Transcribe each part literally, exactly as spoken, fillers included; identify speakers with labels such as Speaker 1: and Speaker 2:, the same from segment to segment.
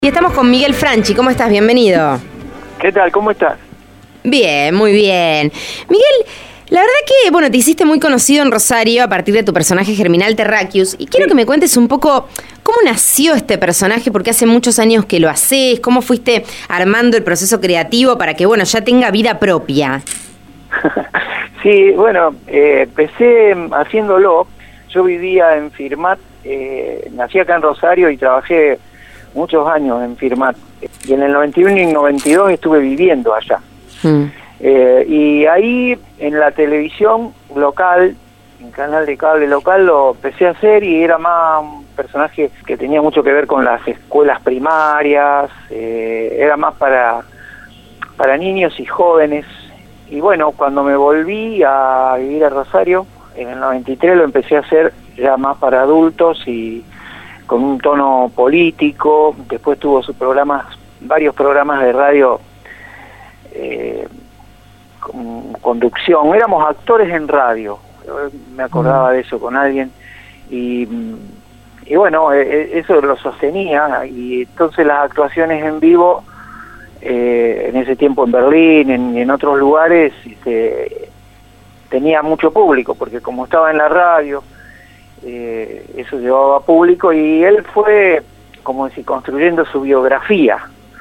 Speaker 1: Y estamos con Miguel Franchi. ¿Cómo estás? Bienvenido.
Speaker 2: ¿Qué tal? ¿Cómo estás?
Speaker 1: Bien, muy bien. Miguel, la verdad que, bueno, te hiciste muy conocido en Rosario a partir de tu personaje Germinal Terráqueos. Y quiero sí. que me cuentes un poco cómo nació este personaje, porque hace muchos años que lo haces, cómo fuiste armando el proceso creativo para que, bueno, ya tenga vida propia.
Speaker 2: Sí, bueno, eh, empecé haciéndolo. Yo vivía en Firmat, eh, nací acá en Rosario y trabajé muchos años en Firmat. Y en el noventa y uno y noventa y dos estuve viviendo allá. Mm. Eh, y ahí en la televisión local, en canal de cable local, lo empecé a hacer y era más un personaje que tenía mucho que ver con las escuelas primarias, eh, era más para, para niños y jóvenes. Y bueno, cuando me volví a vivir a Rosario, en el noventa y tres lo empecé a hacer ya más para adultos y con un tono político. Después tuvo sus programas, varios programas de radio eh, con conducción. Éramos actores en radio, me acordaba de eso con alguien, y, y bueno, eso lo sostenía, y entonces las actuaciones en vivo, eh, en ese tiempo en Berlín, en, en otros lugares, este, tenía mucho público, porque como estaba en la radio, Eh, eso llevaba público, y él fue, como decir, construyendo su biografía.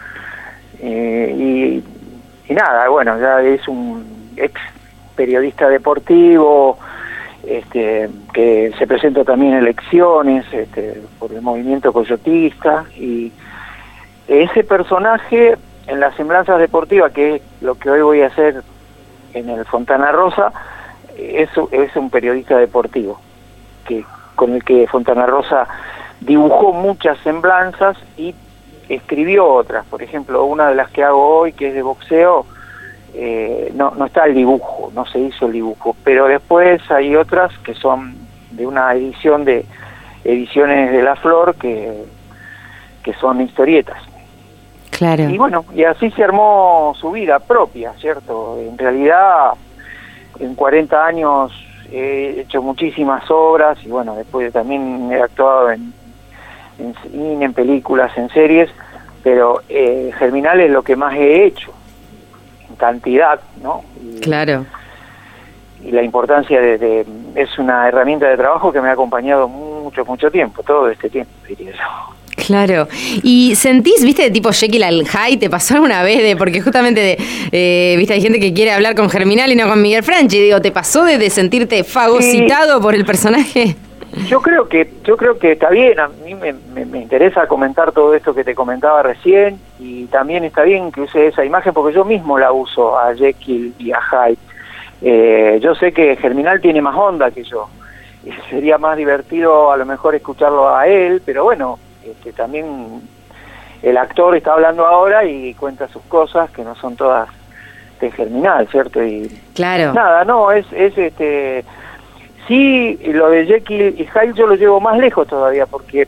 Speaker 2: Eh, y, y nada, bueno, ya es un ex periodista deportivo, este, que se presentó también en elecciones este, por el movimiento coyotista, y ese personaje en las semblanzas deportivas, que es lo que hoy voy a hacer en el Fontana Rosa, es, es un periodista deportivo que con el que Fontana Rosa dibujó muchas semblanzas y escribió otras. Por ejemplo, una de las que hago hoy, que es de boxeo, eh, no, no está el dibujo, no se hizo el dibujo, pero después hay otras que son de una edición de Ediciones de la Flor, que, que son historietas.
Speaker 1: Claro.
Speaker 2: Y bueno, y así se armó su vida propia, ¿cierto? En realidad, en cuarenta años he hecho muchísimas obras, y bueno, después también he actuado en, en cine, en películas, en series, pero eh, Germinal es lo que más he hecho, en cantidad, ¿no? Y,
Speaker 1: claro.
Speaker 2: Y la importancia de, de... es una herramienta de trabajo que me ha acompañado mucho, mucho tiempo, todo este tiempo, diría yo.
Speaker 1: Claro. ¿Y sentís, viste, de tipo Jekyll al Hyde? ¿Te pasó alguna vez de, porque justamente, de, eh, viste, hay gente que quiere hablar con Germinal y no con Miguel Franchi, digo, ¿te pasó de, de sentirte fagocitado sí. por el personaje?
Speaker 2: Yo creo que yo creo que está bien. A mí me, me, me interesa comentar todo esto que te comentaba recién, y también está bien que use esa imagen, porque yo mismo la uso a Jekyll y a Hyde. Eh, yo sé que Germinal tiene más onda que yo, y sería más divertido a lo mejor escucharlo a él, pero bueno, este, también el actor está hablando ahora y cuenta sus cosas que no son todas de Germinal, ¿cierto? Y
Speaker 1: claro.
Speaker 2: Nada, no, es, es este... Sí, lo de Jekyll y Hyde yo lo llevo más lejos todavía, porque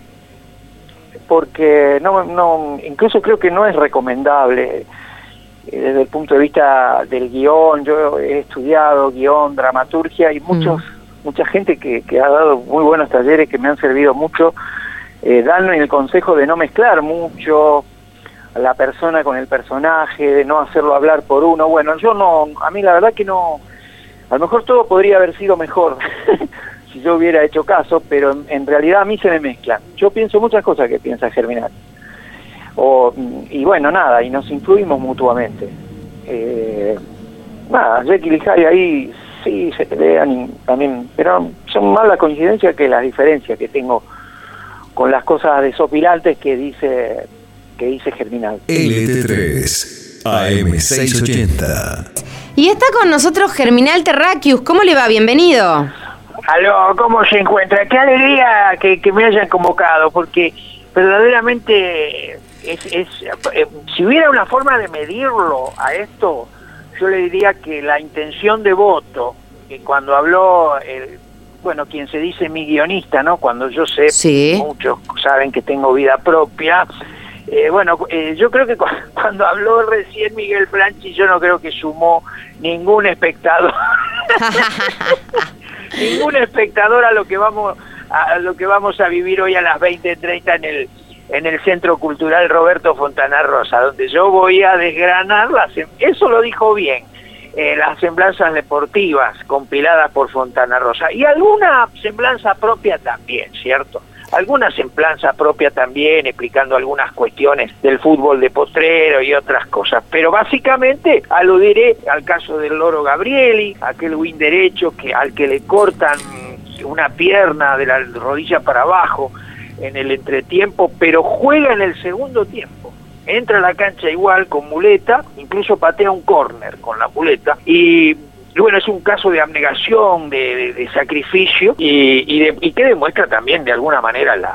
Speaker 2: porque no, no, incluso creo que no es recomendable eh, desde el punto de vista del guión. Yo he estudiado guión, dramaturgia, y muchos mm. mucha gente que, que ha dado muy buenos talleres que me han servido mucho, eh, dan el consejo de no mezclar mucho a la persona con el personaje, de no hacerlo hablar por uno. Bueno, yo no, a mí la verdad que no, a lo mejor todo podría haber sido mejor si yo hubiera hecho caso, pero en, en realidad a mí se me mezclan. Yo pienso muchas cosas que piensa Germinal. O, y bueno, nada, y nos influimos mutuamente. Eh, nada, Jekyll y Hyde ahí sí se pelean y también, pero son más la coincidencia que las diferencias que tengo con las cosas desopilantes que dice que dice Germinal.
Speaker 3: L T tres A M seiscientos ochenta.
Speaker 1: Y está con nosotros Germinal Terráqueos. ¿Cómo le va? Bienvenido.
Speaker 2: Aló, ¿cómo se encuentra? Qué alegría que, que me hayan convocado, porque verdaderamente es, es, eh, si hubiera una forma de medirlo a esto, yo le diría que la intención de voto, que cuando habló el, bueno, quien se dice mi guionista, ¿no? Cuando yo sé,
Speaker 1: sí.
Speaker 2: muchos saben que tengo vida propia. Eh, bueno, eh, yo creo que cu cuando habló recién Miguel Franchi, yo no creo que sumó ningún espectador. Ningún espectador a lo que vamos a lo que vamos a vivir hoy a las veinte treinta en el en el Centro Cultural Roberto Fontana Rosa, donde yo voy a desgranar las, eso lo dijo bien, eh, las semblanzas deportivas compiladas por Fontana Rosa, y alguna semblanza propia también, ¿cierto? Alguna semblanza propia también, explicando algunas cuestiones del fútbol de potrero y otras cosas, pero básicamente aludiré al caso del Loro Gabrieli, aquel win derecho que al que le cortan una pierna de la rodilla para abajo en el entretiempo, pero juega en el segundo tiempo. Entra a la cancha igual con muleta, incluso patea un córner con la muleta, y bueno, es un caso de abnegación, de, de, de sacrificio, y, y, de, y que demuestra también de alguna manera la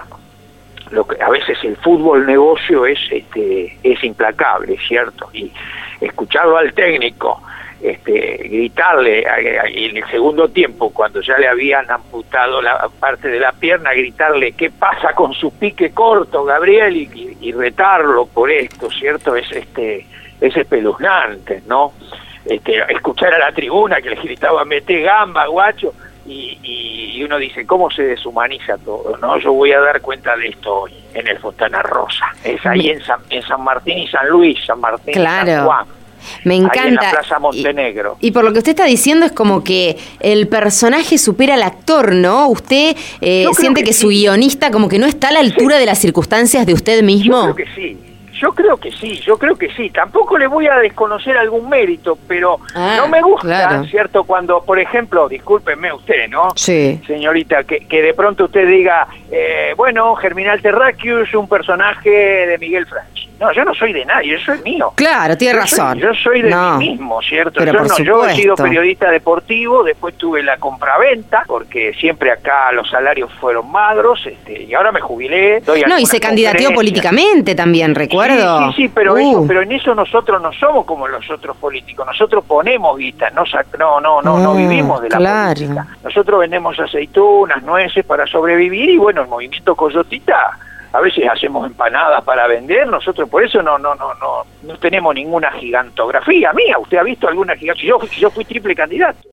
Speaker 2: lo que a veces el fútbol negocio es este es implacable, ¿cierto? Y escucharlo al técnico este gritarle en el segundo tiempo, cuando ya le habían amputado la parte de la pierna, gritarle ¿qué pasa con su pique corto, Gabriel? y, y, y retarlo por esto, ¿cierto? Es este es espeluznante, ¿no? Este, escuchar a la tribuna que les gritaba mete gamba, guacho, y, y, y uno dice, ¿cómo se deshumaniza todo? No, yo voy a dar cuenta de esto hoy, en el Fontana Rosa, es ahí en San, en San Martín y San Luis, San Martín
Speaker 1: claro.
Speaker 2: y San Juan.
Speaker 1: Me encanta.
Speaker 2: Ahí en la Plaza Montenegro.
Speaker 1: Y, y por lo que usted está diciendo es como que el personaje supera al actor, ¿no? ¿Usted eh, siente que, que sí. su guionista como que no está a la altura sí. de las circunstancias de usted mismo?
Speaker 2: Yo creo que sí. Yo creo que sí, yo creo que sí. Tampoco le voy a desconocer algún mérito, pero ah, no me gusta, claro. ¿cierto? Cuando, por ejemplo, discúlpeme usted, ¿no?
Speaker 1: Sí.
Speaker 2: Señorita, que, que de pronto usted diga, eh, bueno, Germinal Terráqueous, un personaje de Miguel Franchi. No, yo no soy de nadie, yo soy mío.
Speaker 1: Claro, tiene
Speaker 2: yo
Speaker 1: razón.
Speaker 2: Soy, yo soy de
Speaker 1: no.
Speaker 2: mí mismo, ¿cierto?
Speaker 1: Pero
Speaker 2: yo,
Speaker 1: por
Speaker 2: no,
Speaker 1: supuesto.
Speaker 2: yo he sido periodista deportivo, después tuve la compraventa, porque siempre acá los salarios fueron magros, este, y ahora me jubilé. Doy
Speaker 1: no, y se candidateó políticamente también, recuerdo.
Speaker 2: Sí, sí, sí, pero,
Speaker 1: uh.
Speaker 2: eso, pero en eso nosotros no somos como los otros políticos, nosotros ponemos guita, no, no, no, no, ah, no vivimos de la claro. política. Nosotros vendemos aceitunas, nueces para sobrevivir, y bueno, el movimiento Coyotita, a veces hacemos empanadas para vender, nosotros por eso no no no no no tenemos ninguna gigantografía mía. ¿Usted ha visto alguna gigantografía? Yo, yo fui triple candidato.